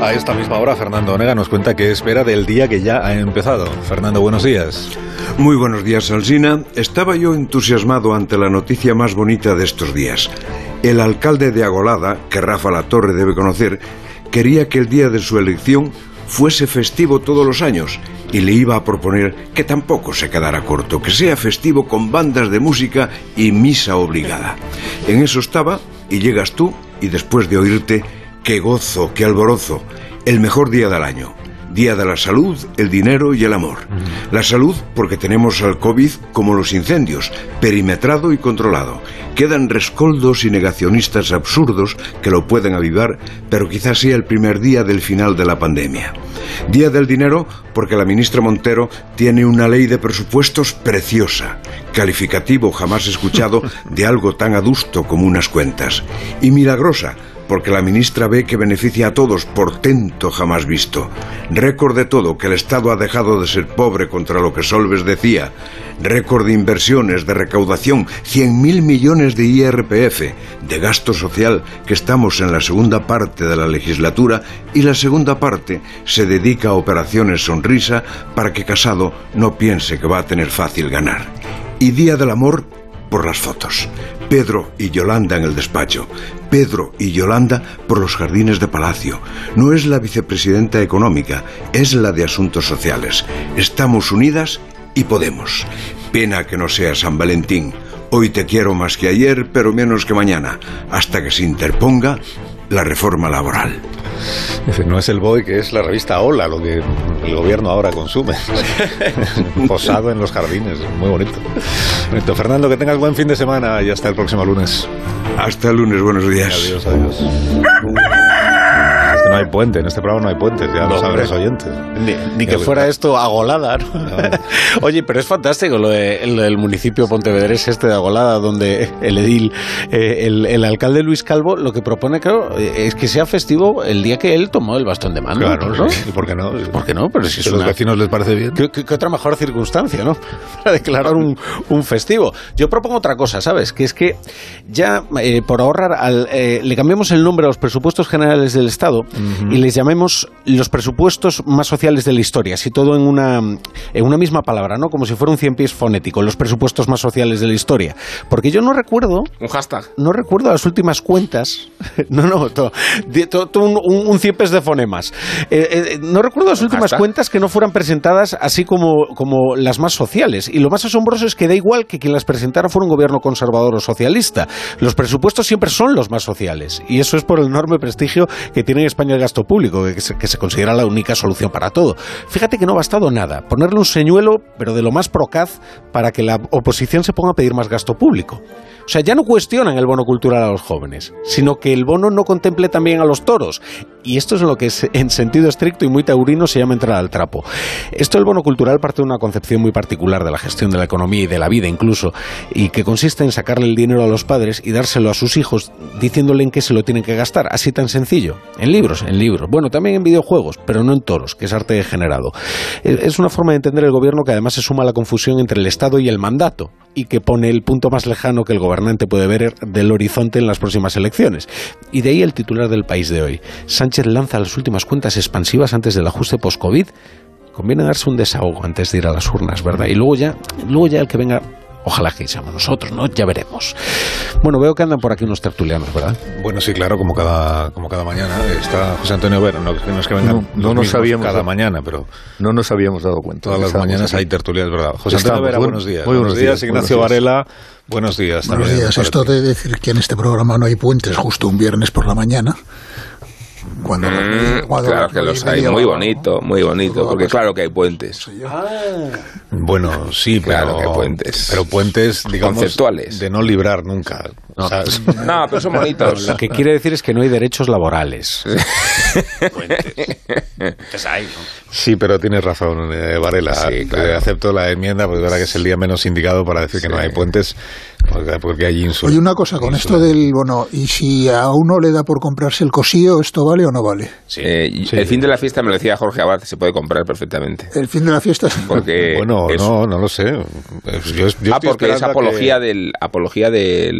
A esta misma hora, Fernando Onega nos cuenta qué espera del día que ya ha empezado. Fernando, buenos días. Muy buenos días, Alsina. Estaba yo entusiasmado ante la noticia más bonita de estos días. El alcalde de Agolada, que Rafa Latorre debe conocer, quería que el día de su elección fuese festivo todos los años y le iba a proponer que tampoco se quedara corto, que sea festivo con bandas de música y misa obligada. En eso estaba y llegas tú y después de oírte, ¡qué gozo, qué alborozo! El mejor día del año. Día de la salud, el dinero y el amor. La salud porque tenemos al COVID como los incendios, perimetrado y controlado. Quedan rescoldos y negacionistas absurdos que lo pueden avivar, pero quizás sea el primer día del final de la pandemia. Día del dinero porque la ministra Montero tiene una ley de presupuestos preciosa, calificativo jamás escuchado de algo tan adusto como unas cuentas. Y milagrosa, porque la ministra ve que beneficia a todos, portento jamás visto. Récord de todo, que el Estado ha dejado de ser pobre contra lo que Solbes decía. Récord de inversiones, de recaudación, 100.000 millones de IRPF, de gasto social, que estamos en la segunda parte de la legislatura y la segunda parte se dedica a operaciones sonrisa para que Casado no piense que va a tener fácil ganar. Y Día del Amor por las fotos. Pedro y Yolanda en el despacho. Pedro y Yolanda por los jardines de Palacio. No es la vicepresidenta económica, es la de Asuntos Sociales. Estamos unidas y podemos. Pena que no sea San Valentín. Hoy te quiero más que ayer, pero menos que mañana, hasta que se interponga la reforma laboral. No es el BOE, que es la revista Hola, lo que el gobierno ahora consume. Posado en los jardines, muy bonito. Bonito. Fernando, que tengas buen fin de semana y hasta el próximo lunes. Hasta el lunes, buenos días. Adiós, adiós. Es que no hay puente, en este programa no hay puentes, ya lo saben los oyentes. Ni que fuera esto Agolada, ¿no? Oye, pero es fantástico lo del municipio pontevedrés este de Agolada, donde el edil, el alcalde Luis Calvo, lo que propone, claro, es que sea festivo el día que él tomó el bastón de mando. Claro, ¿no? ¿y por qué no? ¿Por qué no? Pero si es ¿A los vecinos les parece bien? ¿Qué otra mejor circunstancia, ¿no? Para declarar un festivo. Yo propongo otra cosa, ¿sabes? Que es que ya, por ahorrar, le cambiemos el nombre a los presupuestos generales del Estado y les llamemos los presupuestos más sociales de la historia, así todo en una misma palabra, ¿no? Como si fuera un 100 pies fonético, los presupuestos más sociales de la historia. Porque yo no recuerdo... Un hashtag. No recuerdo las últimas cuentas. Todo un 100 pies de fonemas. No recuerdo las últimas cuentas que no fueran presentadas así como las más sociales. Y lo más asombroso es que da igual que quien las presentara fuera un gobierno conservador o socialista. Los presupuestos siempre son los más sociales. Y eso es por el enorme prestigio que tiene en España el gasto público, que se considera la única solución para todo. Fíjate que no ha bastado nada. Ponerle un señuelo, pero de lo más procaz, para que la oposición se ponga a pedir más gasto público. O sea, ya no cuestionan el bono cultural a los jóvenes, sino que el bono no contemple también a los toros. Y esto es lo que en sentido estricto y muy taurino se llama entrar al trapo. Esto del bono cultural parte de una concepción muy particular de la gestión de la economía y de la vida incluso, y que consiste en sacarle el dinero a los padres y dárselo a sus hijos diciéndole en qué se lo tienen que gastar, así tan sencillo. En libros. Bueno, también en videojuegos, pero no en toros, que es arte degenerado. Es una forma de entender el gobierno que además se suma a la confusión entre el Estado y el mandato, y que pone el punto más lejano que el gobernante puede ver del horizonte en las próximas elecciones. Y de ahí el titular del País de hoy. Sánchez lanza las últimas cuentas expansivas antes del ajuste post-COVID. Conviene darse un desahogo antes de ir a las urnas, ¿verdad? Y luego ya el que venga, ojalá que seamos nosotros, ¿no? Ya veremos. Bueno, veo que andan por aquí unos tertulianos, ¿verdad? Bueno, sí, claro, como cada mañana. Está José Antonio Vera, no es que vengan no nos sabíamos cada mañana, pero no nos habíamos dado cuenta. Todas las mañanas hay tertulias, ¿verdad? José Antonio Vera, buenos días. Muy buenos días, Ignacio Varela, buenos días. Buenos días. Esto de decir que en este programa no hay puentes justo un viernes por la mañana... claro que los hay, muy bonito, porque claro que hay puentes. Bueno, sí, claro que hay puentes. Pero puentes, digamos, conceptuales. De no librar nunca. No, pero son bonitos. Lo que quiere decir es que no hay derechos laborales. Puentes. Pues hay, ¿no? Sí, pero tienes razón, Varela. Sí, claro. Acepto la enmienda, porque ahora que es el día menos indicado para decir que no hay puentes, porque hay insultos. Oye, una cosa, con esto del bono, ¿y si a uno le da por comprarse el cosío, esto vale o no vale? Sí. El fin de la fiesta, me lo decía Jorge Abad, se puede comprar perfectamente. El fin de la fiesta sí. Porque bueno, no lo sé. Yo porque es apología del por lo de que la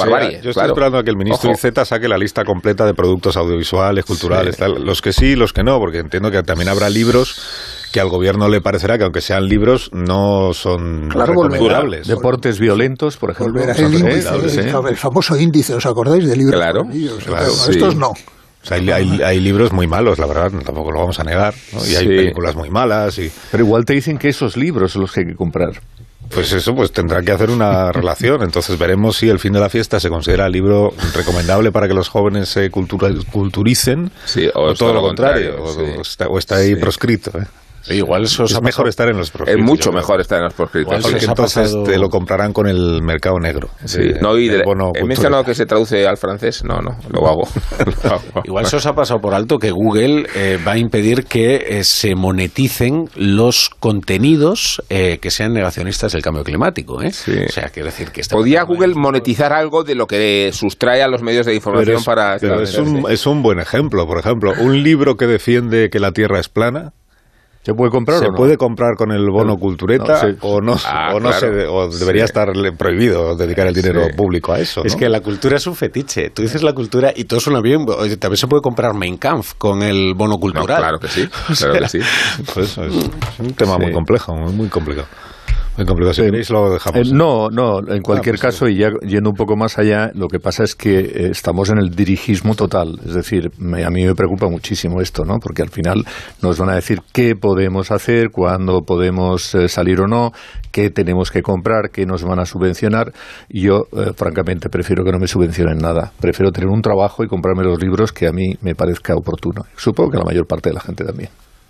barbarie. Yo estoy esperando a que el ministro Iceta saque la lista completa de productos audiovisuales, culturales, tal, los que sí y los que no, porque entiendo que también habrá libros que al gobierno le parecerá que aunque sean libros no son recomendables. Deportes violentos, por ejemplo. El famoso índice, ¿os acordáis del libro? Claro. Estos no. O sea, hay libros muy malos, la verdad, tampoco lo vamos a negar, ¿no? Y hay películas muy malas. Pero igual te dicen que esos libros son los que hay que comprar. Pues eso, pues tendrá que hacer una relación. Entonces veremos si El fin de la fiesta se considera libro recomendable para que los jóvenes se culturicen, o todo lo contrario, o está ahí proscrito, ¿eh? Igual eso es mejor estar en los proscritos. Es mucho mejor estar en los proscritos. Porque entonces te lo comprarán con el mercado negro. He mencionado que se traduce al francés. No, lo hago. Igual se os ha pasado por alto que Google va a impedir que se moneticen los contenidos que sean negacionistas del cambio climático, ¿eh? Sí. O sea, quiero decir que podía Google monetizar algo de lo que sustrae a los medios de información pero es un buen ejemplo. Por ejemplo, un libro que defiende que la Tierra es plana. ¿Se puede comprar o no? ¿Se puede comprar con el bono cultureta o debería estar prohibido dedicar el dinero público a eso? ¿No? Es que la cultura es un fetiche. Tú dices la cultura y todo suena bien. También se puede comprar Mein Kampf con el bono cultural. Claro que sí. Pues es un tema muy complejo, muy complicado. Muy complicado. Si queréis lo dejamos. No, en cualquier caso, y ya yendo un poco más allá, lo que pasa es que estamos en el dirigismo total. Es decir, a mí me preocupa muchísimo esto, ¿no? Porque al final nos van a decir qué podemos hacer, cuándo podemos salir o no, qué tenemos que comprar, qué nos van a subvencionar. Y yo, francamente, prefiero que no me subvencionen nada. Prefiero tener un trabajo y comprarme los libros que a mí me parezca oportuno. Supongo que a la mayor parte de la gente también.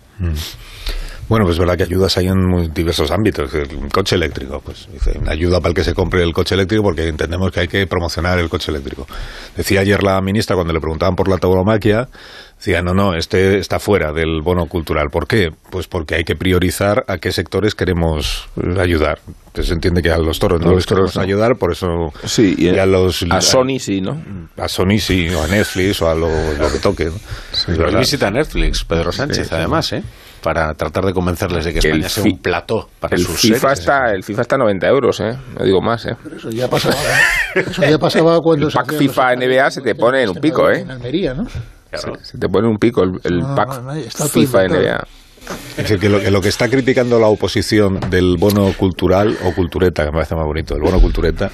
Bueno, pues es verdad que ayudas hay en muy diversos ámbitos. El coche eléctrico, pues dice, una ayuda para el que se compre el coche eléctrico porque entendemos que hay que promocionar el coche eléctrico. Decía ayer la ministra cuando le preguntaban por la tauromaquia, decía, no, este está fuera del bono cultural. ¿Por qué? Pues porque hay que priorizar a qué sectores queremos ayudar. Entonces se entiende que a los toros no les queremos ayudar, por eso... Sí, y a Sony sí, ¿no? A Sony sí, o a Netflix, o a lo que toque, ¿no? Sí, visita Netflix, Pedro Sánchez, además, para tratar de convencerles de que España sea un plató para sus series. El FIFA está a 90 euros, no digo más, Pero eso ya pasaba cuando... El pack FIFA NBA se te pone en un pico, En Almería, ¿no? Claro. Se te pone un pico el pack FIFA NBA. Es decir, que lo que está criticando la oposición del bono cultural o cultureta, que me parece más bonito, el bono cultureta,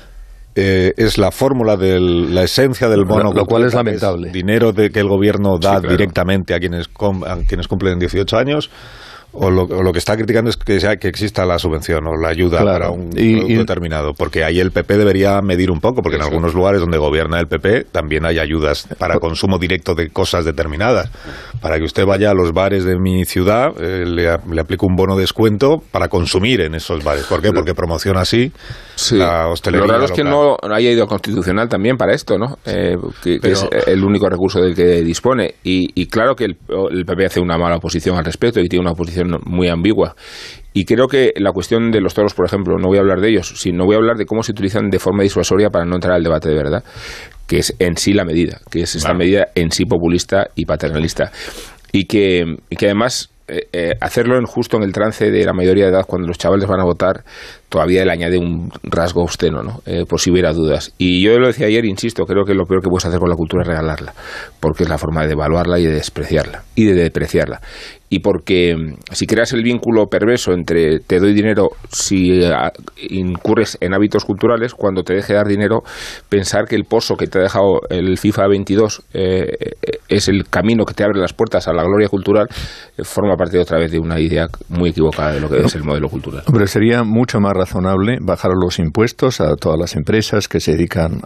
es la fórmula de la esencia del bono, lo cual es lamentable. Dinero que el gobierno da directamente a quienes cumplen 18 años. O lo que está criticando es que exista la subvención o la ayuda para un producto determinado, porque ahí el PP debería medir un poco, porque en algunos lugares donde gobierna el PP también hay ayudas para consumo directo de cosas determinadas. Para que usted vaya a los bares de mi ciudad, le aplico un bono de descuento para consumir en esos bares. ¿Por qué? Porque promociona así la hostelería. Lo raro es que local. no haya ido a Constitucional también para esto, ¿no? Que es el único recurso del que dispone. Y claro que el PP hace una mala oposición al respecto y tiene una oposición muy ambigua. Y creo que la cuestión de los toros, por ejemplo, no voy a hablar de ellos, sino voy a hablar de cómo se utilizan de forma disuasoria para no entrar al debate de verdad, que es en sí la medida, que es esta medida en sí populista y paternalista. Y que además hacerlo justo en el trance de la mayoría de edad, cuando los chavales van a votar, todavía le añade un rasgo obsceno, ¿no? Por si hubiera dudas. Y yo lo decía ayer, insisto, creo que lo peor que puedes hacer con la cultura es regalarla, porque es la forma de devaluarla y de despreciarla, y de depreciarla. Y porque si creas el vínculo perverso entre te doy dinero si incurres en hábitos culturales, cuando te deje dar dinero, pensar que el pozo que te ha dejado el FIFA 22 es el camino que te abre las puertas a la gloria cultural, forma parte otra vez de una idea muy equivocada de lo que es el modelo cultural. Hombre, sería mucho más razonable bajar los impuestos a todas las empresas que se dedican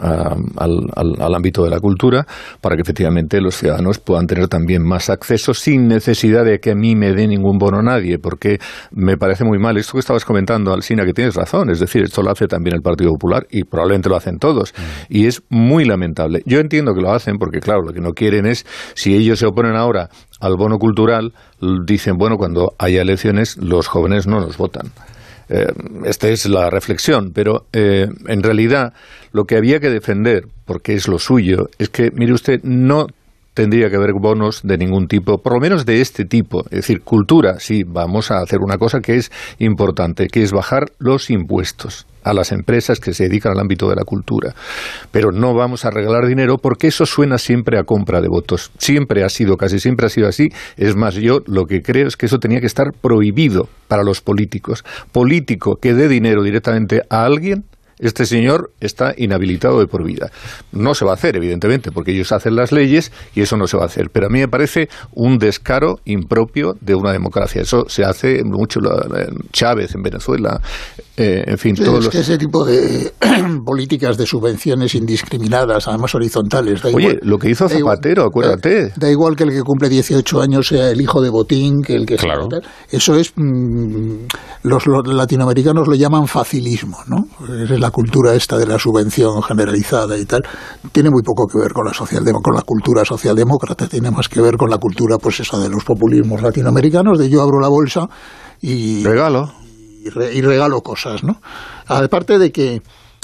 al ámbito de la cultura, para que efectivamente los ciudadanos puedan tener también más acceso sin necesidad de que a mí me dé ningún bono nadie, porque me parece muy mal esto que estabas comentando, Alsina, que tienes razón, es decir, esto lo hace también el Partido Popular y probablemente lo hacen todos, y es muy lamentable. Yo entiendo que lo hacen porque, claro, lo que no quieren es, si ellos se oponen ahora al bono cultural, dicen, bueno, cuando haya elecciones los jóvenes no nos votan. Esta es la reflexión, pero en realidad lo que había que defender, porque es lo suyo, es que, mire usted, no tendría que haber bonos de ningún tipo, por lo menos de este tipo. Es decir, cultura, sí, vamos a hacer una cosa que es importante, que es bajar los impuestos a las empresas que se dedican al ámbito de la cultura. Pero no vamos a regalar dinero porque eso suena siempre a compra de votos. Siempre ha sido, casi siempre ha sido así. Es más, yo lo que creo es que eso tenía que estar prohibido para los políticos. Político que dé dinero directamente a alguien, este señor está inhabilitado de por vida. No se va a hacer, evidentemente, porque ellos hacen las leyes y eso no se va a hacer. Pero a mí me parece un descaro impropio de una democracia. Eso se hace mucho Chávez en Venezuela, en fin. Sí, todos que ese tipo de políticas de subvenciones indiscriminadas, además horizontales. Oye, lo que hizo Zapatero, acuérdate. Da igual que el que cumple 18 años sea el hijo de Botín, que el que claro. sea. Eso es, los latinoamericanos lo llaman facilismo, ¿no? Es la cultura esta de la subvención generalizada y tal. Tiene muy poco que ver con la cultura socialdemócrata, tiene más que ver con la cultura, pues esa de los populismos latinoamericanos, de yo abro la bolsa y regalo. Y regalo cosas, ¿no? Aparte de que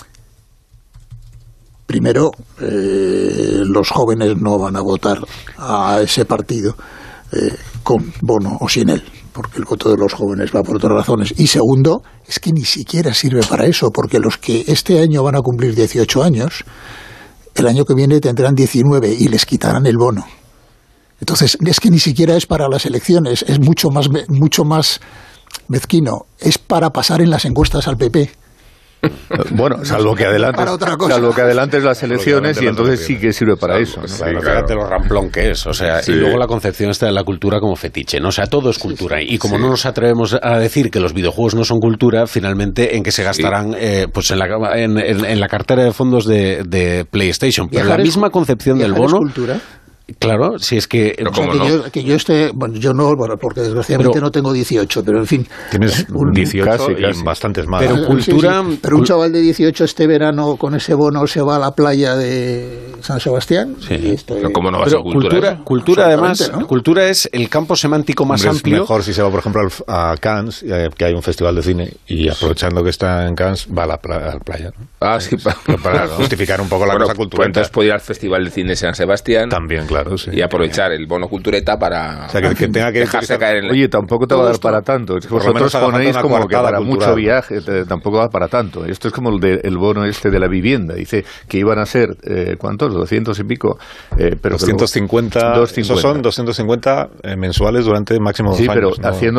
primero los jóvenes no van a votar a ese partido con Bono o sin él, porque el voto de los jóvenes va por otras razones. Y segundo, es que ni siquiera sirve para eso, porque los que este año van a cumplir 18 años, el año que viene tendrán 19 y les quitarán el bono. Entonces, es que ni siquiera es para las elecciones, es mucho más mezquino, es para pasar en las encuestas al PP. Bueno, salvo que adelantes las elecciones y entonces sí que sirve para eso, ¿no? Sí, claro. Lo ramplón que es, o sea, sí. Y luego la concepción esta de la cultura como fetiche, ¿no? O sea, todo es cultura, y como no nos atrevemos a decir que los videojuegos no son cultura, finalmente en que se gastarán pues en la cartera de fondos de PlayStation, pero la misma concepción del bono. ¿Cultura? Claro, si es que... yo esté... Bueno, yo no, porque desgraciadamente no tengo 18, pero en fin... Tienes 18 casi. Y bastantes más. Pero cultura... Sí. Pero un chaval de 18 este verano con ese bono se va a la playa de San Sebastián. Sí. Pero ¿cómo no va a ser cultura? Cultura además, ¿no? Cultura es el campo semántico más amplio. Es mejor si se va, por ejemplo, a Cannes, que hay un festival de cine, y aprovechando que está en Cannes, va a la playa, ¿no? Ah, sí. Para justificar un poco la cosa cultural. Pues entonces puede ir al Festival de Cine de San Sebastián. También, claro, sí. Y aprovechar el bono cultureta para... O sea, que tenga que dejarse caer en... Oye, tampoco te va a dar para tanto. Es que vosotros ponéis como que para mucho viaje, tampoco va para tanto. Esto es como el bono este de la vivienda. Dice que iban a ser, ¿cuántos? 200 y pico. Pero 250. Esos son 250 mensuales durante máximo 2 años. Sí, pero ¿no? haciendo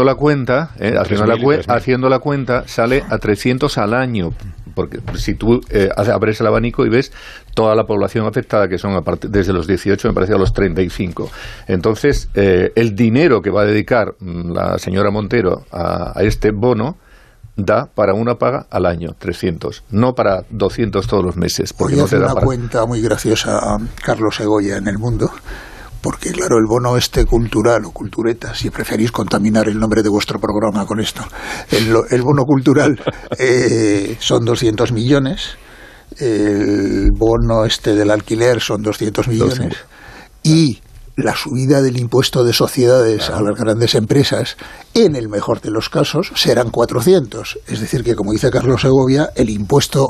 la cuenta sale a 300 al año. Porque si tú abres el abanico y ves toda la población afectada, que son desde los 18, me parece, a los 35. Entonces, el dinero que va a dedicar la señora Montero a este bono da para una paga al año, 300, no para 200 todos los meses. Porque Voy a no te hacer da una cuenta muy graciosa a Carlos Segoya en El Mundo. Porque, claro, el bono cultural o cultureta, si preferís contaminar el nombre de vuestro programa con esto, el bono cultural son 200 millones, el bono del alquiler son 200 millones, y la subida del impuesto de sociedades a las grandes empresas, en el mejor de los casos, serán 400. Es decir, que, como dice Carlos Segovia, el impuesto,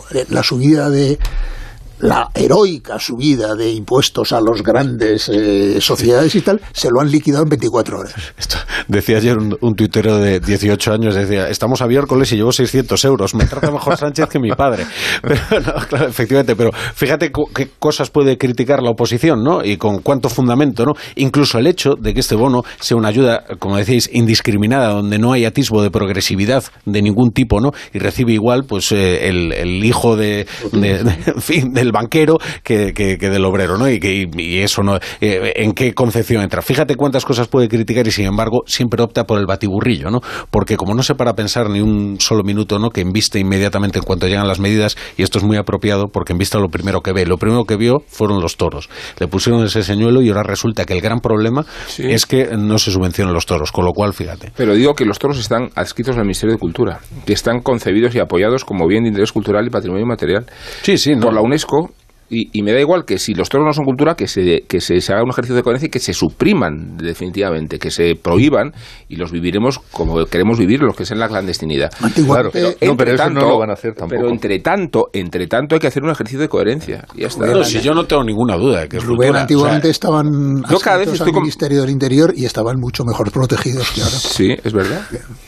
la heroica subida de impuestos a las grandes sociedades y tal, se lo han liquidado en 24 horas. Decía ayer un tuitero de 18 años, decía, estamos a miércoles y llevo 600 euros, me trata mejor Sánchez que mi padre. Pero, no, claro, efectivamente, pero fíjate qué cosas puede criticar la oposición, ¿no? Y con cuánto fundamento, ¿no? Incluso el hecho de que este bono sea una ayuda, como decís, indiscriminada, donde no hay atisbo de progresividad de ningún tipo, ¿no? Y recibe igual, pues, el hijo en fin, del banquero que del obrero, ¿no? Y eso no, ¿en qué concepción entra? Fíjate cuántas cosas puede criticar y, sin embargo, siempre opta por el batiburrillo, ¿no? Porque como no se para a pensar ni un solo minuto, ¿no? Que embiste inmediatamente en cuanto llegan las medidas, y esto es muy apropiado porque embista lo primero que ve. Lo primero que vio fueron los toros. Le pusieron ese señuelo y ahora resulta que el gran problema es que no se subvencionan los toros, con lo cual, fíjate. Pero digo que los toros están adscritos al Ministerio de Cultura, que están concebidos y apoyados como bien de interés cultural y patrimonio inmaterial. Sí, ¿no? Por la UNESCO, Y me da igual que si los toros no son cultura, que se haga un ejercicio de coherencia y que se supriman definitivamente, que se prohíban y los viviremos como queremos vivir los que es en la clandestinidad. Claro, pero eso no lo van a hacer tampoco. Pero entre tanto hay que hacer un ejercicio de coherencia. Y ya está. No, si yo no tengo ninguna duda de que es cultura. Antiguamente estaban cada vez al Ministerio del Interior y estaban mucho mejor protegidos que ahora. Sí, es verdad.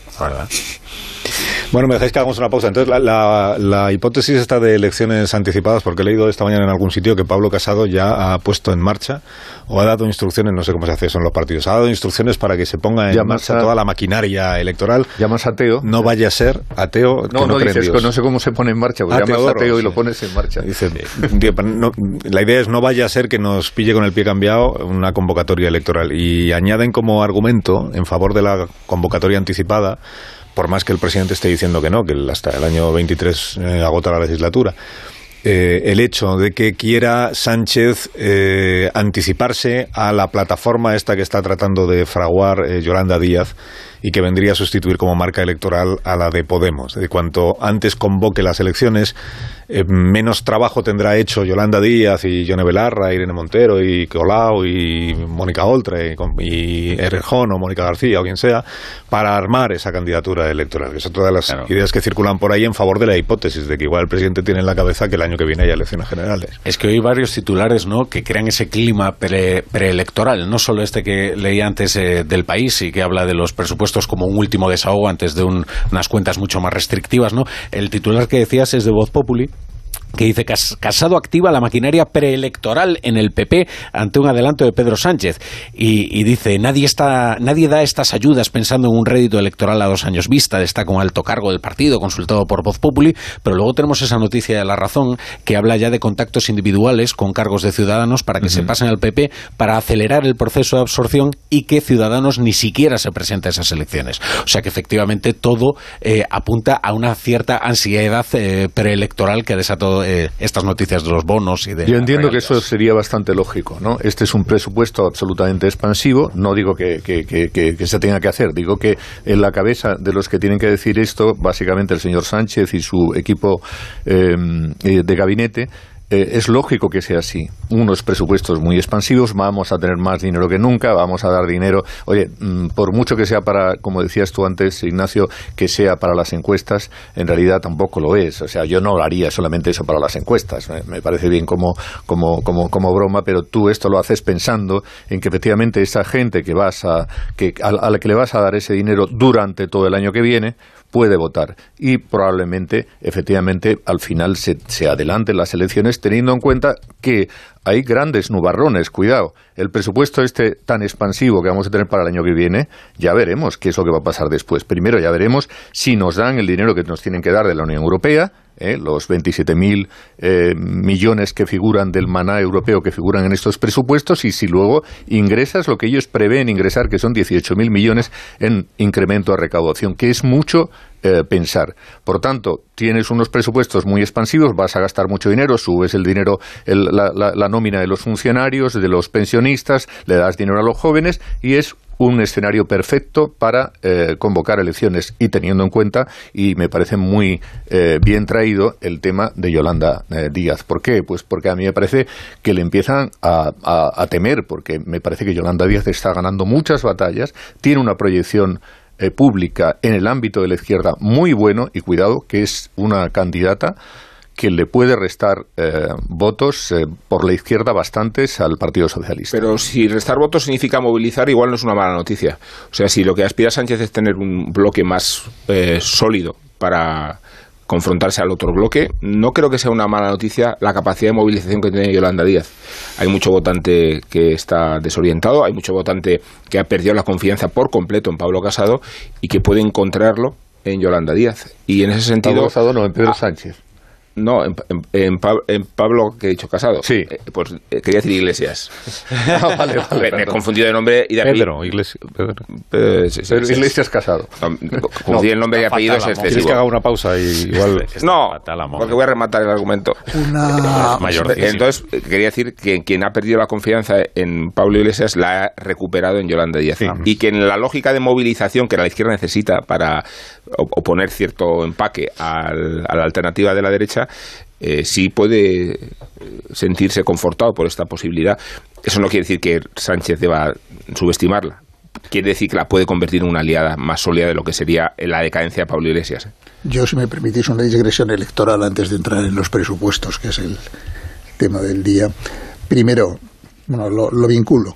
Bueno, me dejáis que hagamos una pausa. Entonces, la hipótesis esta de elecciones anticipadas, porque he leído esta mañana en algún sitio que Pablo Casado ya ha puesto en marcha o ha dado instrucciones, no sé cómo se hace eso en los partidos, ha dado instrucciones para que se ponga en marcha toda la maquinaria electoral. Llamas ateo. No vaya a ser ateo. No dices, no sé cómo se pone en marcha, porque llamas ateo y lo pones en marcha. Dice, la idea es no vaya a ser que nos pille con el pie cambiado una convocatoria electoral. Y añaden como argumento en favor de la convocatoria anticipada, por más que el presidente esté diciendo que no, que hasta el año 23 agota la legislatura, el hecho de que quiera Sánchez anticiparse a la plataforma esta que está tratando de fraguar Yolanda Díaz y que vendría a sustituir como marca electoral a la de Podemos. De cuanto antes convoque las elecciones, menos trabajo tendrá hecho Yolanda Díaz y Yone Belarra, Irene Montero y Colau y Mónica Oltra y Errejón o Mónica García o quien sea para armar esa candidatura electoral. Es otra de las ideas que circulan por ahí en favor de la hipótesis de que igual el presidente tiene en la cabeza que el año que viene haya elecciones generales. Es que hay varios titulares, ¿no?, que crean ese clima preelectoral, no solo este que leí antes del País y que habla de los presupuestos como un último desahogo antes de unas cuentas mucho más restrictivas, ¿no? El titular que decías es de Voz Populi, que dice: Casado activa la maquinaria preelectoral en el PP ante un adelanto de Pedro Sánchez, y dice: nadie da estas ayudas pensando en un rédito electoral a 2 años vista, destaca un alto cargo del partido consultado por Voz Populi. Pero luego tenemos esa noticia de La Razón que habla ya de contactos individuales con cargos de Ciudadanos para que se pasen al PP para acelerar el proceso de absorción y que Ciudadanos ni siquiera se presente a esas elecciones. O sea que efectivamente todo apunta a una cierta ansiedad preelectoral que ha desatado estas noticias de los bonos y de... Yo entiendo que eso sería bastante lógico, ¿no? Este es un presupuesto absolutamente expansivo. No digo que se tenga que hacer, digo que en la cabeza de los que tienen que decir esto, básicamente el señor Sánchez y su equipo de gabinete, es lógico que sea así. Unos presupuestos muy expansivos, vamos a tener más dinero que nunca, vamos a dar dinero. Oye, por mucho que sea para, como decías tú antes, Ignacio, que sea para las encuestas, en realidad tampoco lo es. O sea, yo no haría solamente eso para las encuestas. Me parece bien como broma, pero tú esto lo haces pensando en que efectivamente esa gente a la que le vas a dar ese dinero durante todo el año que viene puede votar y probablemente, efectivamente, al final se adelanten las elecciones, teniendo en cuenta que hay grandes nubarrones. Cuidado, el presupuesto tan expansivo que vamos a tener para el año que viene, ya veremos qué es lo que va a pasar después. Primero ya veremos si nos dan el dinero que nos tienen que dar de la Unión Europea, los 27.000 millones que figuran del maná europeo que figuran en estos presupuestos, y si luego ingresas lo que ellos prevén ingresar, que son 18.000 millones en incremento de recaudación, que es mucho pensar. Por tanto, tienes unos presupuestos muy expansivos, vas a gastar mucho dinero, subes el dinero, la nómina de los funcionarios, de los pensionistas, le das dinero a los jóvenes, y es un escenario perfecto para convocar elecciones, y teniendo en cuenta, y me parece muy bien traído, el tema de Yolanda Díaz. ¿Por qué? Pues porque a mí me parece que le empiezan a temer, porque me parece que Yolanda Díaz está ganando muchas batallas, tiene una proyección pública en el ámbito de la izquierda muy bueno, y cuidado que es una candidata que le puede restar votos por la izquierda bastantes al Partido Socialista. Pero si restar votos significa movilizar, igual no es una mala noticia. O sea, si lo que aspira Sánchez es tener un bloque más sólido para confrontarse al otro bloque, no creo que sea una mala noticia la capacidad de movilización que tiene Yolanda Díaz. Hay mucho votante que está desorientado, hay mucho votante que ha perdido la confianza por completo en Pablo Casado y que puede encontrarlo en Yolanda Díaz. Y en ese sentido... Pablo Casado no, en Pedro Sánchez. No, en Pablo, que he dicho Casado. Sí. Pues quería decir Iglesias. Vale, me he confundido de nombre y de apellido. Pedro Iglesias Casado. Confundí el nombre y apellido, es excesivo. ¿Quieres que haga una pausa y igual? No, porque voy a rematar el argumento. Entonces, quería decir que quien ha perdido la confianza en Pablo Iglesias la ha recuperado en Yolanda Díaz. Sí. Y que en la lógica de movilización que la izquierda necesita para oponer cierto empaque a la alternativa de la derecha, sí puede sentirse confortado por esta posibilidad. Eso no quiere decir que Sánchez deba subestimarla. Quiere decir que la puede convertir en una aliada más sólida de lo que sería la decadencia de Pablo Iglesias. Yo, si me permitís, una digresión electoral antes de entrar en los presupuestos, que es el tema del día. Primero, bueno, lo vinculo.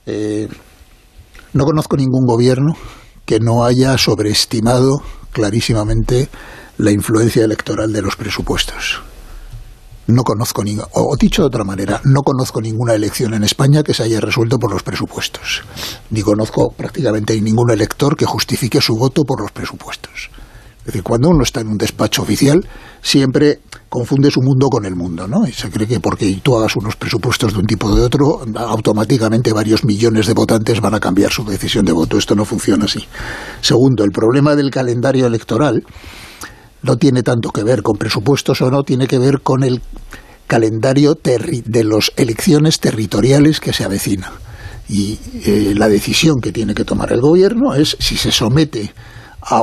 No conozco ningún gobierno que no haya sobreestimado clarísimamente la influencia electoral de los presupuestos. No conozco o dicho de otra manera, no conozco ninguna elección en España que se haya resuelto por los presupuestos. Ni conozco prácticamente ningún elector que justifique su voto por los presupuestos. Es decir, cuando uno está en un despacho oficial, siempre confunde su mundo con el mundo, ¿no? Y se cree que porque tú hagas unos presupuestos de un tipo o de otro, automáticamente varios millones de votantes van a cambiar su decisión de voto. Esto no funciona así. Segundo, el problema del calendario electoral no tiene tanto que ver con presupuestos o no, tiene que ver con el calendario de las elecciones territoriales que se avecina. Y la decisión que tiene que tomar el gobierno es si se somete a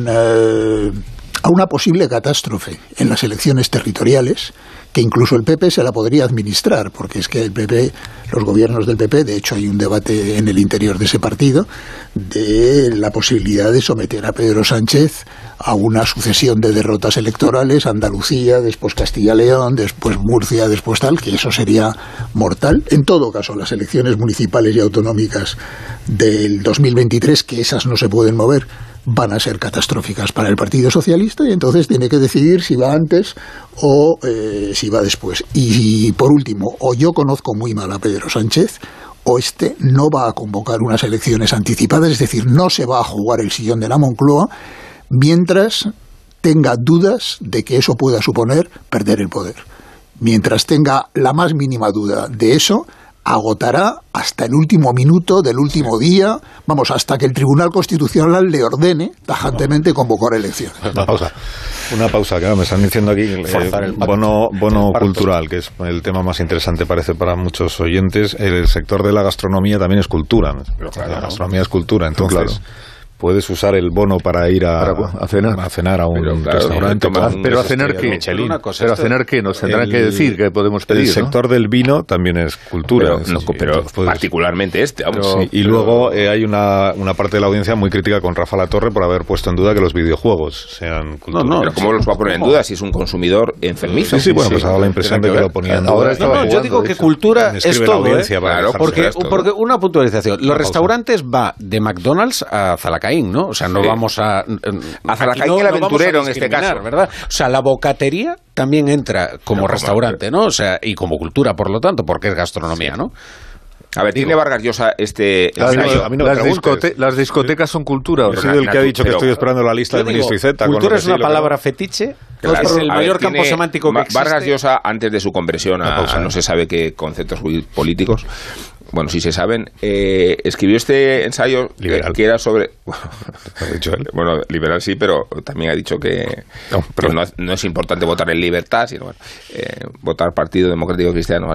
una posible catástrofe en las elecciones territoriales, que incluso el PP se la podría administrar, porque es que el PP, los gobiernos del PP, de hecho hay un debate en el interior de ese partido, de la posibilidad de someter a Pedro Sánchez a una sucesión de derrotas electorales, Andalucía, después Castilla-León, después Murcia, después tal, que eso sería mortal. En todo caso, las elecciones municipales y autonómicas del 2023, que esas no se pueden mover, van a ser catastróficas para el Partido Socialista, y entonces tiene que decidir si va antes o si va después. Y por último, o yo conozco muy mal a Pedro Sánchez, o no va a convocar unas elecciones anticipadas, es decir, no se va a jugar el sillón de la Moncloa mientras tenga dudas de que eso pueda suponer perder el poder. Mientras tenga la más mínima duda de eso, agotará hasta el último minuto del último día, vamos, hasta que el Tribunal Constitucional le ordene tajantemente convocar elecciones. Una pausa, que me están diciendo aquí, bono cultural, que es el tema más interesante parece para muchos oyentes. El sector de la gastronomía también es cultura. La gastronomía es cultura, entonces puedes usar el bono para ir a cenar a un restaurante. Pero a cenar qué, pero a cenar qué nos tendrán que decir que podemos pedir. El sector del vino también es cultura. Pero particularmente vamos. Y luego hay una parte de la audiencia muy crítica con Rafa Latorre por haber puesto en duda que los videojuegos sean cultura. Pero ¿cómo los va a poner en duda si es un consumidor enfermizo? Sí, bueno, pues ha dado la impresión de que lo ponía en duda. Yo digo que cultura es todo, porque una puntualización. Los restaurantes va de McDonald's a Zalacaín, ¿no? O sea, no vamos a Zalacaín, el aventurero en este caso, ¿verdad? O sea, la bocatería también entra como restaurante, ¿no? O sea, y como cultura, por lo tanto, porque es gastronomía, ¿no? A ver, tiene Vargas Llosa las discotecas son cultura. Yo soy el que ha dicho que estoy esperando la lista de Ministro y Z. Cultura es una palabra fetiche. Es el mayor campo semántico que existe. Vargas Llosa, antes de su conversión a no se sabe qué conceptos políticos, bueno, sí se saben, escribió este ensayo que era sobre... Bueno, liberal sí, pero también ha dicho que no es importante votar en libertad, sino votar Partido Democrático Cristiano.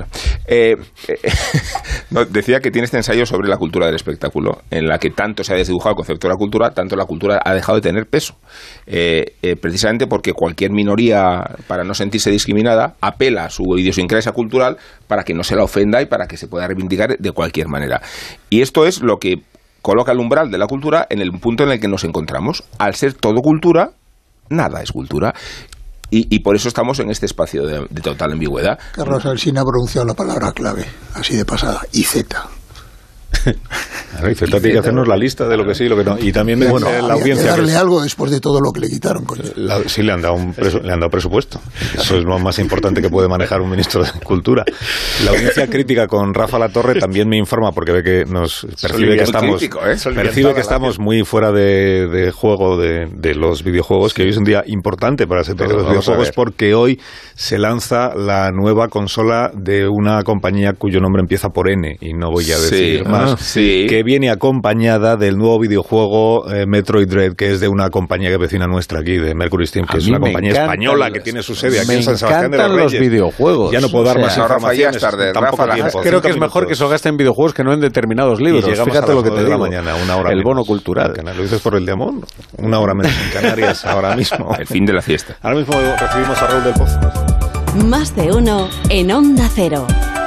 Decía que tiene este ensayo sobre la cultura del espectáculo, en la que tanto se ha desdibujado el concepto de la cultura, tanto la cultura ha dejado de tener peso. Precisamente porque cualquier minoría, para no sentirse discriminada, apela a su idiosincrasia cultural para que no se la ofenda y para que se pueda reivindicar de cualquier manera. Y esto es lo que coloca el umbral de la cultura en el punto en el que nos encontramos. Al ser todo cultura, nada es cultura. Y por eso estamos en este espacio de total ambigüedad. Carlos Alsina ha pronunciado la palabra clave, así de pasada, IZ. Claro, y Z tiene que hacernos la lista de lo que sí y lo que no. Y también la audiencia. Darle algo después de todo lo que le quitaron. Sí, le han dado presupuesto. Eso es lo más importante que puede manejar un ministro de Cultura. La audiencia crítica con Rafa Latorre también me informa, porque ve que nos percibe que estamos muy fuera de juego de los videojuegos, que hoy es un día importante para el sector de los videojuegos, porque hoy se lanza la nueva consola de una compañía cuyo nombre empieza por N, y no voy a decir más. Que viene acompañada del nuevo videojuego Metroid Dread, que es de una compañía que vecina nuestra aquí, de Mercury Steam, que es una compañía española que tiene su sede aquí en San Sebastián de los Reyes. Los videojuegos. Ya no puedo dar más informaciones. Creo que es mejor que se gaste en videojuegos que no en determinados libros. Fíjate lo que te digo. Mañana, una hora el bono cultural. ¿Lo dices por el Diamond? Una hora menos en Canarias ahora mismo. El fin de la fiesta. Ahora mismo recibimos a Raúl del Pozo. Más de uno en Onda Cero.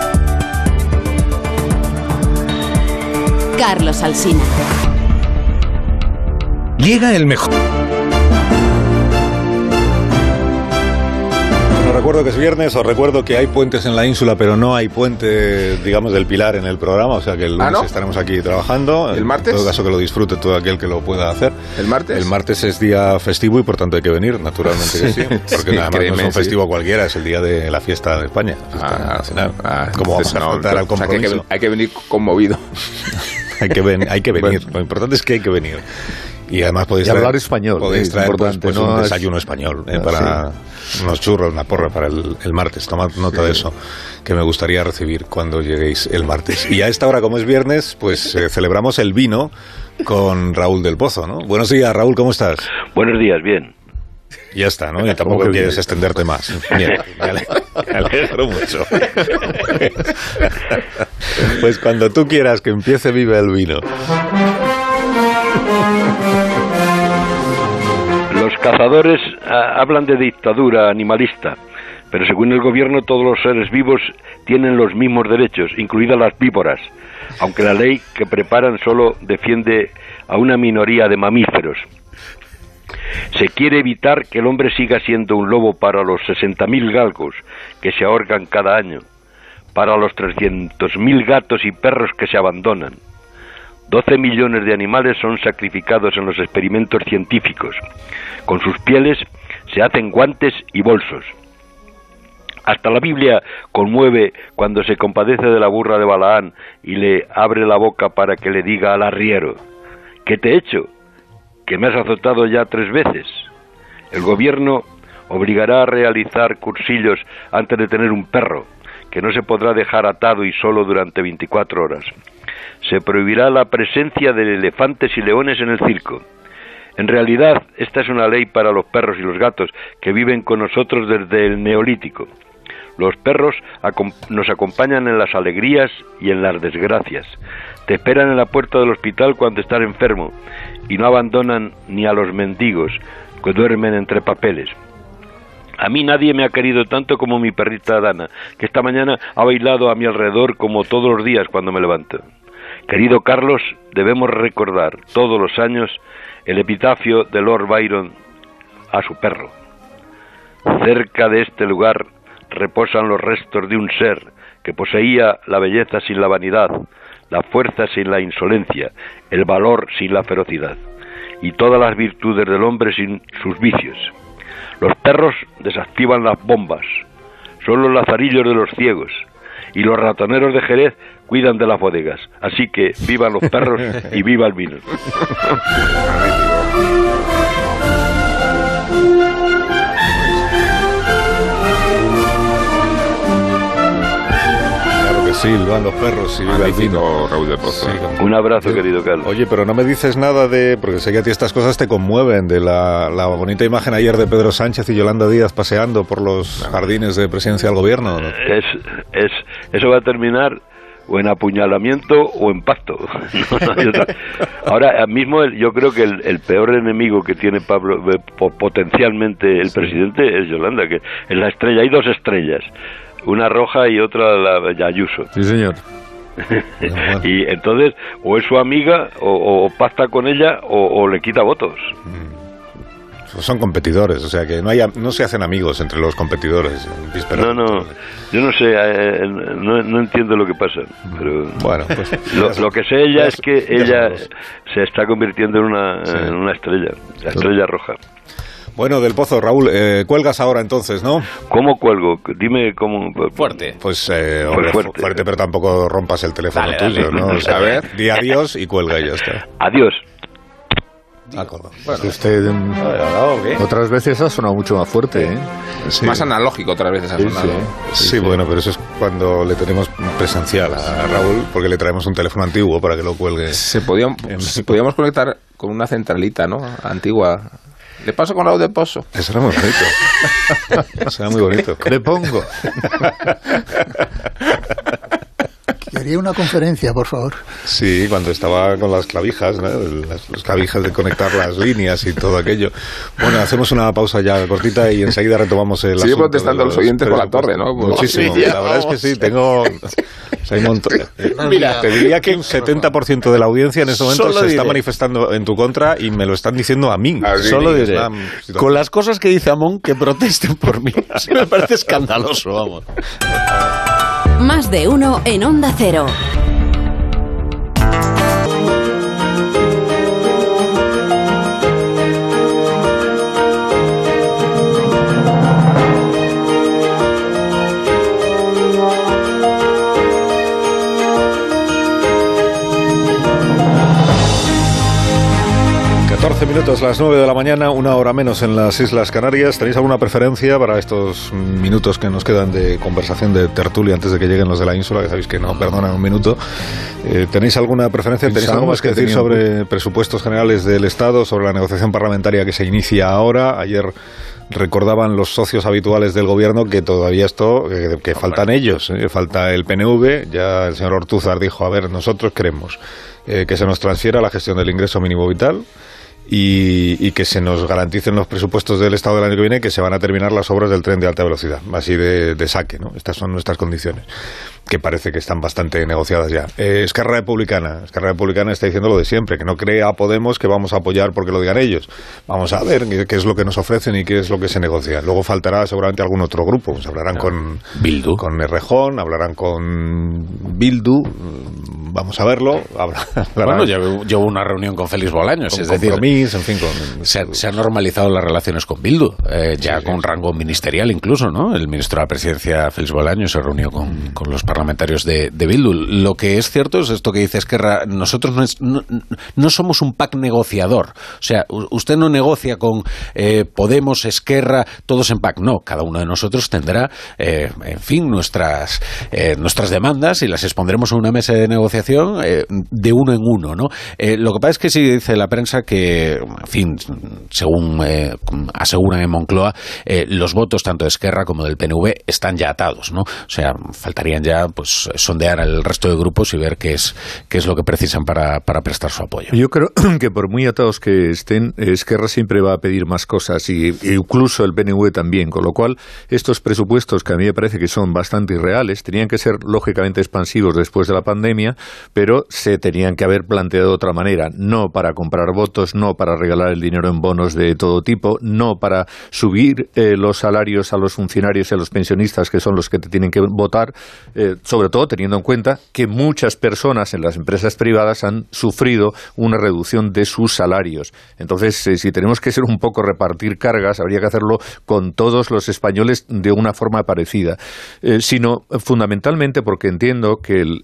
Carlos Alsina. Llega el mejor. Recuerdo que es viernes, os recuerdo que hay puentes en la ínsula, pero no hay puente, digamos, del Pilar en el programa, o sea que el lunes estaremos aquí trabajando. ¿El martes? En todo caso que lo disfrute todo aquel que lo pueda hacer. ¿El martes? El martes es día festivo y por tanto hay que venir, naturalmente que sí, porque además no es un festivo cualquiera, es el día de la fiesta de España, fiesta nacional. ¿Cómo vamos a faltar al compromiso? O sea, hay que venir conmovido. hay que venir, bueno. Lo importante es que hay que venir. Y además podéis traer, hablar español. Podéis traer pues, un desayuno español para unos churros, una porra para el martes. Tomad nota de eso, que me gustaría recibir cuando lleguéis el martes. Y a esta hora, como es viernes, pues celebramos el vino con Raúl del Pozo, ¿no? Buenos días, Raúl, ¿cómo estás? Buenos días, bien. Ya está, ¿no? Y tampoco quieres extenderte más. Bien, me alegro mucho. Pues cuando tú quieras que empiece Vive el Vino. Los cazadores hablan de dictadura animalista, pero según el gobierno todos los seres vivos tienen los mismos derechos, incluidas las víboras, aunque la ley que preparan solo defiende a una minoría de mamíferos. Se quiere evitar que el hombre siga siendo un lobo para los 60.000 galgos que se ahorcan cada año, para los 300.000 gatos y perros que se abandonan. 12 millones de animales son sacrificados en los experimentos científicos. Con sus pieles se hacen guantes y bolsos. Hasta la Biblia conmueve cuando se compadece de la burra de Balaán y le abre la boca para que le diga al arriero: ¿qué te he hecho? ¿Que me has azotado ya 3 veces? El gobierno obligará a realizar cursillos antes de tener un perro, que no se podrá dejar atado y solo durante 24 horas. Se prohibirá la presencia de elefantes y leones en el circo. En realidad, esta es una ley para los perros y los gatos que viven con nosotros desde el Neolítico. Los perros nos acompañan en las alegrías y en las desgracias. Te esperan en la puerta del hospital cuando estás enfermo y no abandonan ni a los mendigos que duermen entre papeles. A mí nadie me ha querido tanto como mi perrita Dana, que esta mañana ha bailado a mi alrededor como todos los días cuando me levanto. Querido Carlos, debemos recordar todos los años el epitafio de Lord Byron a su perro. Cerca de este lugar reposan los restos de un ser que poseía la belleza sin la vanidad, la fuerza sin la insolencia, el valor sin la ferocidad, y todas las virtudes del hombre sin sus vicios. Los perros desactivan las bombas, son los lazarillos de los ciegos, y los ratoneros de Jerez cuidan de las bodegas. Así que vivan los perros y viva el vino. Sí, van los perros y viva el vino, Raúl del Pozo. Sí, un abrazo, querido Carlos. Oye, pero no me dices nada de, porque sé que a ti estas cosas te conmueven, de la bonita imagen ayer de Pedro Sánchez y Yolanda Díaz paseando por los jardines de presidencia del gobierno, ¿no? Eso va a terminar o en apuñalamiento o en pacto. No hay otra. Ahora mismo yo creo que el peor enemigo que tiene Pablo, potencialmente el presidente, es Yolanda, que es la estrella. Hay 2 estrellas, una roja y otra la Ayuso. Sí, señor. Y entonces o es su amiga o pacta con ella o le quita votos. Son competidores, o sea que no se hacen amigos entre los competidores. No, yo no sé, no entiendo lo que pasa, pero bueno, pues lo que sé ella es que ella se está convirtiendo en una estrella, la estrella roja. Bueno, del Pozo, Raúl, cuelgas ahora entonces, ¿no? ¿Cómo cuelgo? Dime cómo. Fuerte. Pues fuerte, pero tampoco rompas el teléfono tuyo, ¿no? O sea, a ver, di adiós y cuelga y ya está. Adiós. Bueno, usted otras veces ha sonado mucho más fuerte, ¿eh? Sí. Más analógico otras veces ha sonado. Sí, bueno, pero eso es cuando le tenemos presencial a Raúl, porque le traemos un teléfono antiguo para que lo cuelgue. Podíamos conectar con una centralita, ¿no? Antigua. Le paso con Raúl del Pozo. Eso era muy bonito. Eso era muy bonito. Le pongo. Haría una conferencia, por favor. Sí, cuando estaba con las clavijas, ¿no? Las clavijas de conectar las líneas y todo aquello. Bueno, hacemos una pausa ya cortita y enseguida retomamos el asunto. Sigue protestando a los oyentes con la torre, ¿no? Muchísimo. Sí, la verdad es que sí, tengo... hay un montón. Mira, te diría que un 70% de la audiencia en este momento Solo se diré. está manifestando en tu contra y me lo están diciendo a mí. Solo diré, Islam, con las cosas que dice Amón, que protesten por mí. Así me parece escandaloso, vamos. Más de uno en Onda Cero. Minutos, las 9 de la mañana, una hora menos en las Islas Canarias. ¿Tenéis alguna preferencia para estos minutos que nos quedan de conversación, de tertulia, antes de que lleguen los de la ínsula, que sabéis que no perdonan un minuto? ¿Tenéis alguna preferencia? ¿Tenéis algo más que decir sobre presupuestos generales del Estado, sobre la negociación parlamentaria que se inicia ahora? Ayer recordaban los socios habituales del gobierno que todavía que faltan ellos, falta el PNV. Ya el señor Ortúzar dijo, a ver, nosotros queremos que se nos transfiera la gestión del ingreso mínimo vital y que se nos garanticen los presupuestos del Estado del año que viene, que se van a terminar las obras del tren de alta velocidad, así de saque, ¿no? Estas son nuestras condiciones, que parece que están bastante negociadas ya. Esquerra Republicana está diciendo lo de siempre, que no crea Podemos que vamos a apoyar porque lo digan ellos. Vamos a ver qué es lo que nos ofrecen y qué es lo que se negocia. Luego faltará seguramente algún otro grupo, pues hablarán con Bildu, con Errejón, hablarán con Bildu, vamos a verlo. Bueno, llevo una reunión con Félix Bolaños, es decir, en fin, se han normalizado las relaciones con Bildu, ya con rango ministerial incluso, ¿no? El ministro de la Presidencia, Félix Bolaños, se reunió con los parlamentarios de Bildu. Lo que es cierto es esto que dice Esquerra, nosotros no somos un PAC negociador, o sea, usted no negocia con Podemos, Esquerra, todos en PAC, no, cada uno de nosotros tendrá, en fin, nuestras demandas y las expondremos en una mesa de negociación de uno en uno, ¿no? Lo que pasa es que sí dice la prensa que, en fin, según aseguran en Moncloa, los votos tanto de Esquerra como del PNV están ya atados, ¿no? O sea, faltarían ya pues sondear al resto de grupos y ver qué es lo que precisan para prestar su apoyo. Yo creo que por muy atados que estén, Esquerra siempre va a pedir más cosas, y incluso el PNV también, con lo cual estos presupuestos, que a mí me parece que son bastante irreales, tenían que ser lógicamente expansivos después de la pandemia, pero se tenían que haber planteado de otra manera, no para comprar votos, no para regalar el dinero en bonos de todo tipo, no para subir los salarios a los funcionarios y a los pensionistas, que son los que te tienen que votar, sobre todo teniendo en cuenta que muchas personas en las empresas privadas han sufrido una reducción de sus salarios. Entonces, si tenemos que ser un poco repartir cargas, habría que hacerlo con todos los españoles de una forma parecida, sino fundamentalmente porque entiendo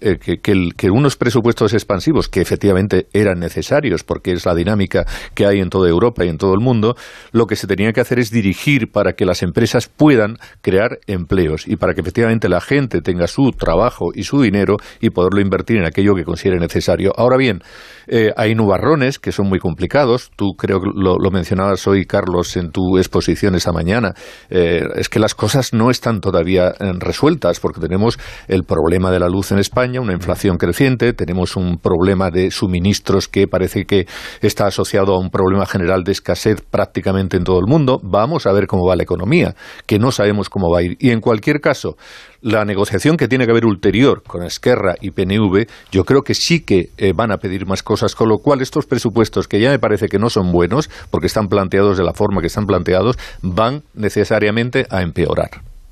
que unos presupuestos expansivos, que efectivamente eran necesarios porque es la dinámica que hay en toda Europa y en todo el mundo, lo que se tenía que hacer es dirigir para que las empresas puedan crear empleos y para que efectivamente la gente tenga su trabajo y su dinero y poderlo invertir en aquello que considere necesario. Ahora bien, hay nubarrones que son muy complicados. Tú creo que lo mencionabas hoy, Carlos, en tu exposición esta mañana. Es que las cosas no están todavía resueltas porque tenemos el problema de la luz en España, una inflación creciente, tenemos un problema de suministros que parece que está asociado a un problema general de escasez prácticamente en todo el mundo. Vamos a ver cómo va la economía, que no sabemos cómo va a ir. Y en cualquier caso, la negociación que tiene que haber ulterior con Esquerra y PNV, yo creo que sí que van a pedir más cosas, con lo cual estos presupuestos, que ya me parece que no son buenos, porque están planteados de la forma que están planteados, van necesariamente a empeorar.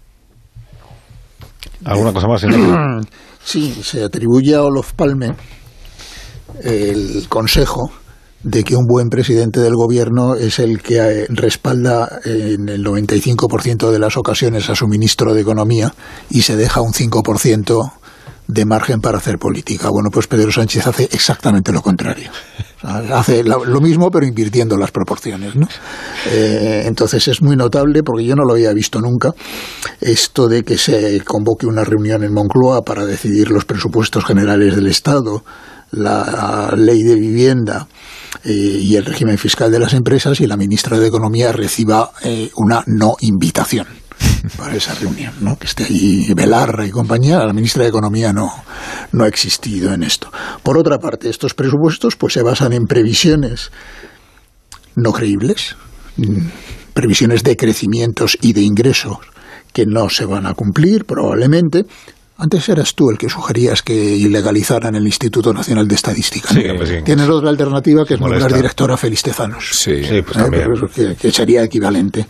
¿Alguna cosa más, señor? Sí, se atribuye a Olof Palme el consejo de que un buen presidente del gobierno es el que respalda en el 95% de las ocasiones a su ministro de Economía y se deja un 5% de margen para hacer política. Bueno, pues Pedro Sánchez hace exactamente lo contrario. Hace lo mismo, pero invirtiendo las proporciones, ¿no? Entonces es muy notable, porque yo no lo había visto nunca, esto de que se convoque una reunión en Moncloa para decidir los presupuestos generales del Estado, la ley de vivienda y el régimen fiscal de las empresas, y la ministra de Economía reciba una no invitación. para esa reunión, ¿no? Que esté allí Belarra y compañía. La ministra de Economía no ha existido en esto. Por otra parte, estos presupuestos pues se basan en previsiones no creíbles, previsiones de crecimientos y de ingresos que no se van a cumplir probablemente. Antes eras tú el que sugerías que ilegalizaran el Instituto Nacional de Estadística. Sí, sí. Tienes otra alternativa, que es nombrar directora a Félix Tezanos. Sí, pues también. Que sería equivalente.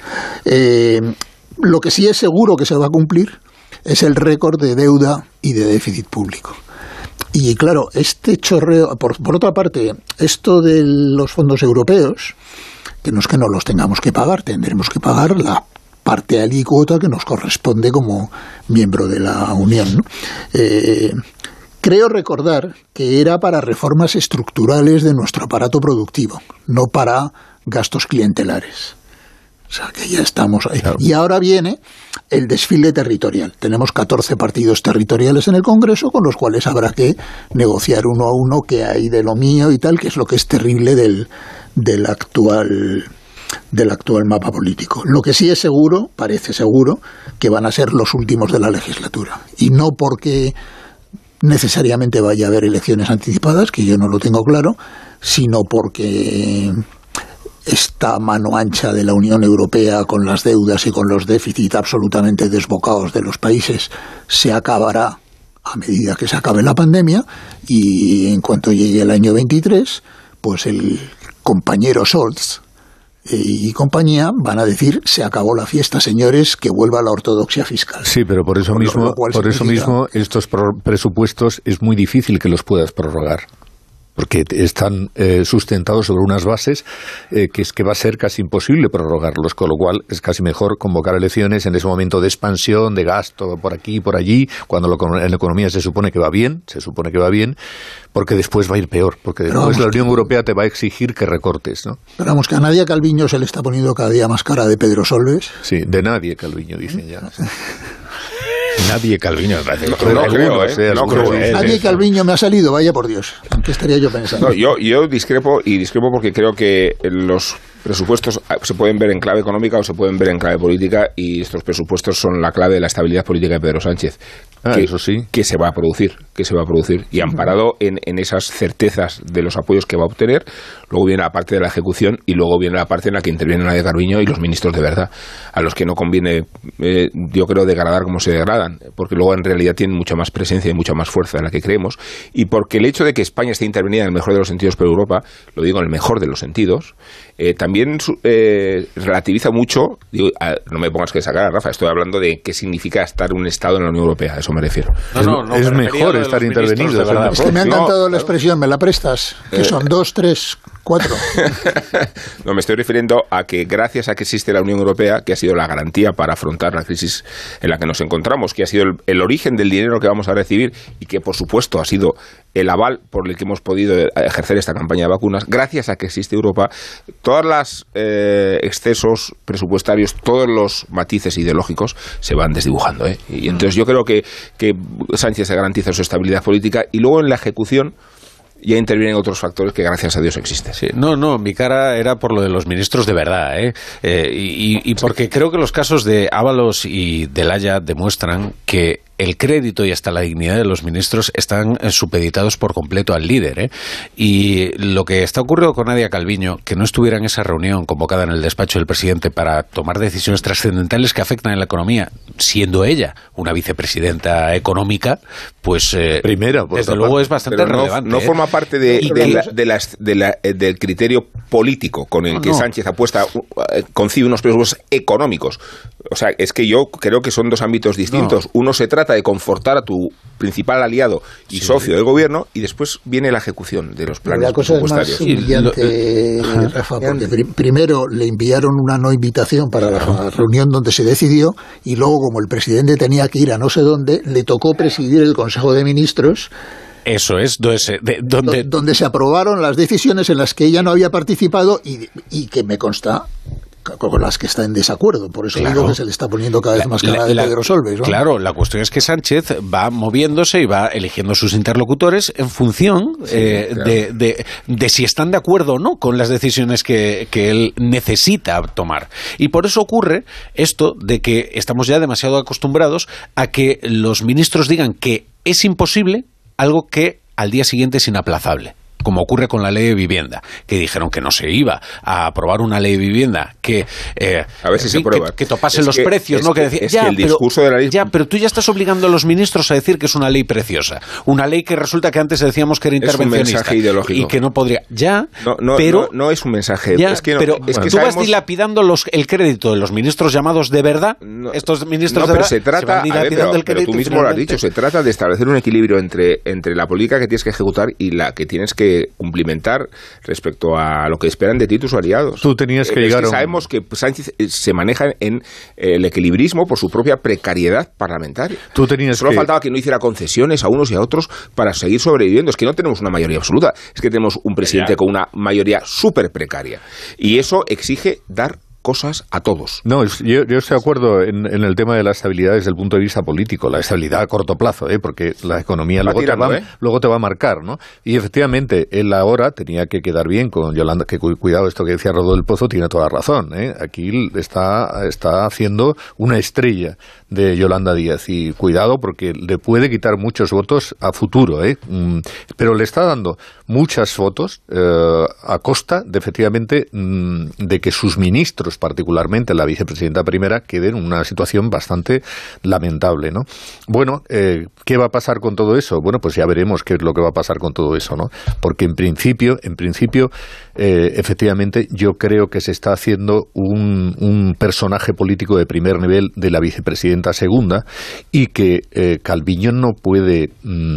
Lo que sí es seguro que se va a cumplir es el récord de deuda y de déficit público. Y claro, este chorreo, por otra parte, esto de los fondos europeos, que no es que no los tengamos que pagar, tendremos que pagar la parte alícuota que nos corresponde como miembro de la Unión, ¿no? Creo recordar que era para reformas estructurales de nuestro aparato productivo, no para gastos clientelares. O sea, que ya estamos ahí. Claro. Y ahora viene el desfile territorial. Tenemos 14 partidos territoriales en el Congreso, con los cuales habrá que negociar uno a uno qué hay de lo mío y tal, que es lo que es terrible del actual mapa político. Lo que sí es seguro, parece seguro, que van a ser los últimos de la legislatura. Y no porque necesariamente vaya a haber elecciones anticipadas, que yo no lo tengo claro, sino porque esta mano ancha de la Unión Europea con las deudas y con los déficits absolutamente desbocados de los países se acabará a medida que se acabe la pandemia, y en cuanto llegue el año 23, pues el compañero Scholz y compañía van a decir: se acabó la fiesta, señores, que vuelva la ortodoxia fiscal. Sí, pero por eso mismo estos presupuestos es muy difícil que los puedas prorrogar, porque están sustentados sobre unas bases que es que va a ser casi imposible prorrogarlos, con lo cual es casi mejor convocar elecciones en ese momento de expansión, de gasto por aquí y por allí, cuando en la economía se supone que va bien, porque después va a ir peor, porque después la Unión Europea te va a exigir que recortes, ¿no? Pero vamos, que a Nadia Calviño se le está poniendo cada día más cara de Pedro Solbes. Sí, de nadie Calviño, dicen ya. Nadie Calviño, me parece. No creo. Nadie Calviño me ha salido, vaya por Dios. ¿En qué estaría yo pensando? No, yo discrepo porque creo que los presupuestos se pueden ver en clave económica o se pueden ver en clave política, y estos presupuestos son la clave de la estabilidad política de Pedro Sánchez. Eso sí. Que se va a producir, y amparado en esas certezas de los apoyos que va a obtener. Luego viene la parte de la ejecución, y luego viene la parte en la que interviene Nadia Calviño y los ministros de verdad, a los que no conviene, yo creo, degradar como se degradan, porque luego en realidad tienen mucha más presencia y mucha más fuerza de la que creemos, y porque el hecho de que España esté intervenida en el mejor de los sentidos por Europa, lo digo en el mejor de los sentidos, también relativiza mucho. Digo, no me pongas que sacar, Rafa, estoy hablando de qué significa estar un Estado en la Unión Europea, a eso me refiero. Es mejor estar intervenido. Es que me ha encantado la expresión, ¿me la prestas? Que son 2, 3, 4. No, me estoy refiriendo a que gracias a que existe la Unión Europea, que ha sido la garantía para afrontar la crisis en la que nos encontramos, que ha sido el origen del dinero que vamos a recibir, y que por supuesto ha sido el aval por el que hemos podido ejercer esta campaña de vacunas, gracias a que existe Europa, todos los excesos presupuestarios, todos los matices ideológicos se van desdibujando, ¿eh? Y entonces yo creo que Sánchez se garantiza su estabilidad política, y luego en la ejecución ya intervienen otros factores que gracias a Dios existen. Sí, no, mi cara era por lo de los ministros de verdad, y porque creo que los casos de Ábalos y del Haya demuestran que el crédito y hasta la dignidad de los ministros están supeditados por completo al líder, Y lo que está ocurriendo con Nadia Calviño, que no estuviera en esa reunión convocada en el despacho del presidente para tomar decisiones trascendentales que afectan a la economía, siendo ella una vicepresidenta económica, pues desde luego es bastante relevante. No forma parte del criterio político con el que Sánchez apuesta, concibe unos presupuestos económicos. O sea, es que yo creo que son dos ámbitos distintos. Uno se trata de confortar a tu principal aliado y socio del gobierno, y después viene la ejecución de los planes presupuestarios. La cosa es más humillante, Rafa, porque primero le enviaron una no invitación para la reunión donde se decidió, y luego, como el presidente tenía que ir a no sé dónde, le tocó presidir el Consejo de Ministros. Eso es, donde se aprobaron las decisiones en las que ella no había participado, y que me consta con las que está en desacuerdo. Por eso digo que se le está poniendo cada vez más cara de Pedro Solbes, ¿no? Claro, la cuestión es que Sánchez va moviéndose y va eligiendo sus interlocutores en función de si están de acuerdo o no con las decisiones que él necesita tomar. Y por eso ocurre esto de que estamos ya demasiado acostumbrados a que los ministros digan que es imposible algo que al día siguiente es inaplazable, como ocurre con la ley de vivienda, que dijeron que no se iba a aprobar una ley de vivienda que a ver si se aprueba, que topase los precios, ¿no? Que decía, que el discurso de la ley... pero tú ya estás obligando a los ministros a decir que es una ley preciosa, una ley que resulta que antes decíamos que era intervencionista, es un mensaje ideológico y que no podría, no es un mensaje, tú vas dilapidando el crédito de los ministros llamados de verdad, estos ministros de verdad se van dilapidando el crédito. Pero tú mismo lo has dicho, se trata de establecer un equilibrio entre la política que tienes que ejecutar y la que tienes que cumplimentar respecto a lo que esperan de ti tus aliados. Tú tenías que llegar sabemos que Sánchez se maneja en el equilibrismo por su propia precariedad parlamentaria. Solo faltaba que no hiciera concesiones a unos y a otros para seguir sobreviviendo. Es que no tenemos una mayoría absoluta, es que tenemos un presidente con una mayoría súper precaria. Y eso exige dar cosas a todos. No, yo estoy de acuerdo en el tema de la estabilidad desde el punto de vista político, la estabilidad a corto plazo, porque la economía luego te va a marcar, ¿no? Y efectivamente, él ahora tenía que quedar bien con Yolanda, que cuidado, esto que decía Rodó del Pozo tiene toda la razón, Aquí está haciendo una estrella de Yolanda Díaz y cuidado porque le puede quitar muchos votos a futuro, pero le está dando muchas votos a costa de efectivamente de que sus ministros, particularmente la vicepresidenta primera, queden en una situación bastante lamentable, ¿no? Bueno, ¿qué va a pasar con todo eso? Bueno, pues ya veremos qué es lo que va a pasar con todo eso, ¿no? Porque en principio, efectivamente, yo creo que se está haciendo un personaje político de primer nivel de la vicepresidenta segunda y que Calviño no puede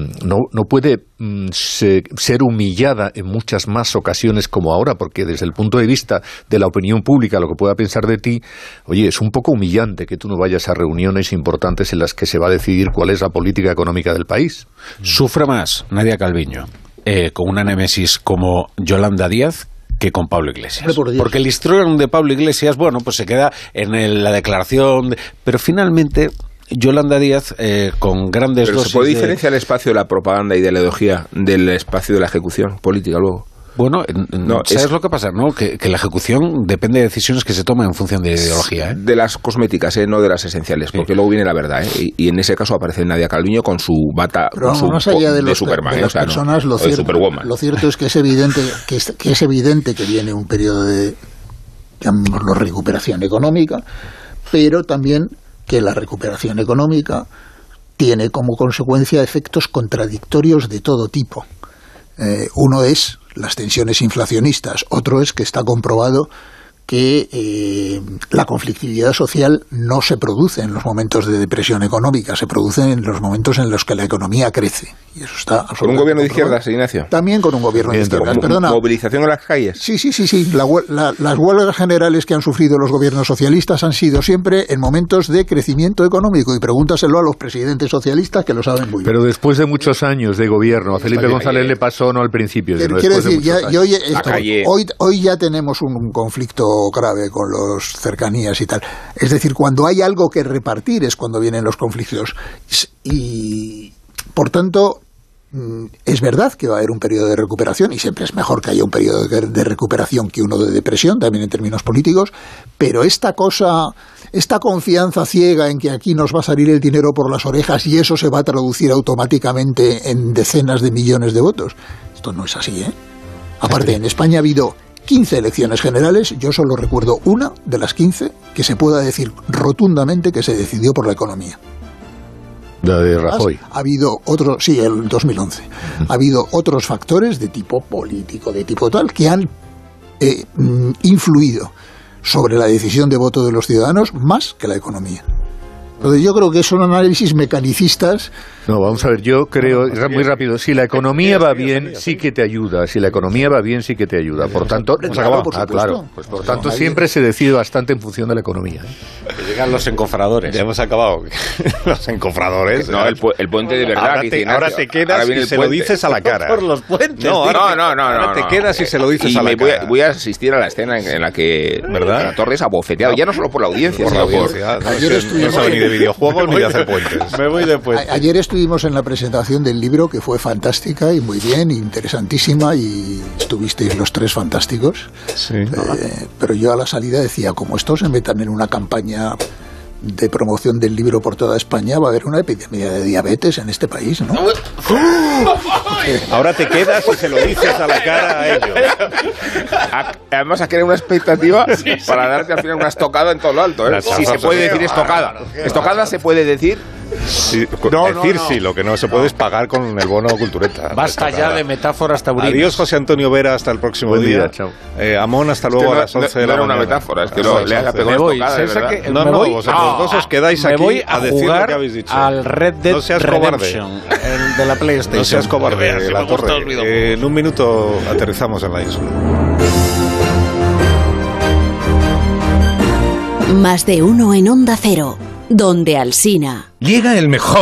ser humillada en muchas más ocasiones como ahora, porque desde el punto de vista de la opinión pública, lo que pueda pensar de ti, oye, es un poco humillante que tú no vayas a reuniones importantes en las que se va a decidir cuál es la política económica del país. Sufre más Nadia Calviño con una némesis como Yolanda Díaz que con Pablo Iglesias. Porque el histrión de Pablo Iglesias, bueno, pues se queda en la declaración, pero finalmente Yolanda Díaz con grandes dosis. ¿Pero se puede diferenciar el espacio de la propaganda y de la ideología del espacio de la ejecución política luego? Bueno, ¿sabes lo que pasa? ¿No? Que la ejecución depende de decisiones que se toman en función de ideología. De las cosméticas, no de las esenciales, porque luego viene la verdad. Y en ese caso aparece Nadia Calviño con su bata más allá de Superman, de personas, lo cierto es que es evidente que viene un periodo de, llamémoslo, recuperación económica, pero también que la recuperación económica tiene como consecuencia efectos contradictorios de todo tipo. Uno es las tensiones inflacionistas, otro es que está comprobado que la conflictividad social no se produce en los momentos de depresión económica, se produce en los momentos en los que la economía crece. Y eso está absolutamente ¿Con un gobierno de izquierdas, Ignacio? También con un gobierno de izquierdas. ¿Movilización en las calles? Sí. Las huelgas generales que han sufrido los gobiernos socialistas han sido siempre en momentos de crecimiento económico. Y pregúntaselo a los presidentes socialistas que lo saben muy bien. Pero después de muchos años de gobierno, a Felipe González le pasó no al principio. Quiero decir, hoy ya tenemos un conflicto grave con los cercanías y tal. Es decir, cuando hay algo que repartir es cuando vienen los conflictos. Y, por tanto, es verdad que va a haber un periodo de recuperación y siempre es mejor que haya un periodo de recuperación que uno de depresión, también en términos políticos, pero esta confianza ciega en que aquí nos va a salir el dinero por las orejas y eso se va a traducir automáticamente en decenas de millones de votos, esto no es así, Aparte, en España ha habido 15 elecciones generales, yo solo recuerdo una de las 15 que se pueda decir rotundamente que se decidió por la economía. La de Rajoy. Ha habido el 2011. Ha habido otros factores de tipo político, de tipo tal, que han influido sobre la decisión de voto de los ciudadanos más que la economía. Entonces yo creo que son análisis mecanicistas. No, vamos a ver, yo creo, muy rápido, si la economía va bien, sí que te ayuda. Si la economía va bien, sí que te ayuda. Por tanto, claro. Pues por tanto, siempre se decide bastante en función de la economía. Llegan los encofradores. Ya hemos acabado. Los encofradores. No, el puente de verdad. Ahora te quedas y se lo dices a la cara. Por los puentes. No. Ahora te quedas y se lo dices a la cara. Voy a asistir a la escena en la que la Torre es abofeteado. Ya no solo por la audiencia, sino por... Ayer estuvimos... No sabe ni de videojuegos ni de hacer puentes. Me voy de puentes. Ayer estuvimos en la presentación del libro, que fue fantástica y muy bien, interesantísima, y estuvisteis los tres fantásticos. Sí. Pero yo a la salida decía, como estos se metan en una campaña de promoción del libro por toda España, va a haber una epidemia de diabetes en este país, ¿no? Ahora te quedas y se lo dices a la cara a ellos. Además, a crear una expectativa para darte al final una estocada en todo lo alto, ¿eh? Si se puede decir estocada. Estocada se puede decir. Sí, sí, lo que no se puede es pagar con el bono cultureta. Basta ya de metáforas taurinas. Adiós, José Antonio Vera, hasta el próximo día. Chao. Amón, hasta luego a las 11 de la mañana. No era una metáfora, es que le haga me voy. Vosotros dos os quedáis aquí a decir lo que habéis dicho. Al Red Dead Redemption, el de la PlayStation. No seas cobarde, la torre. En un minuto aterrizamos en la isla. Más de uno en Onda Cero, donde Alsina. Llega el mejor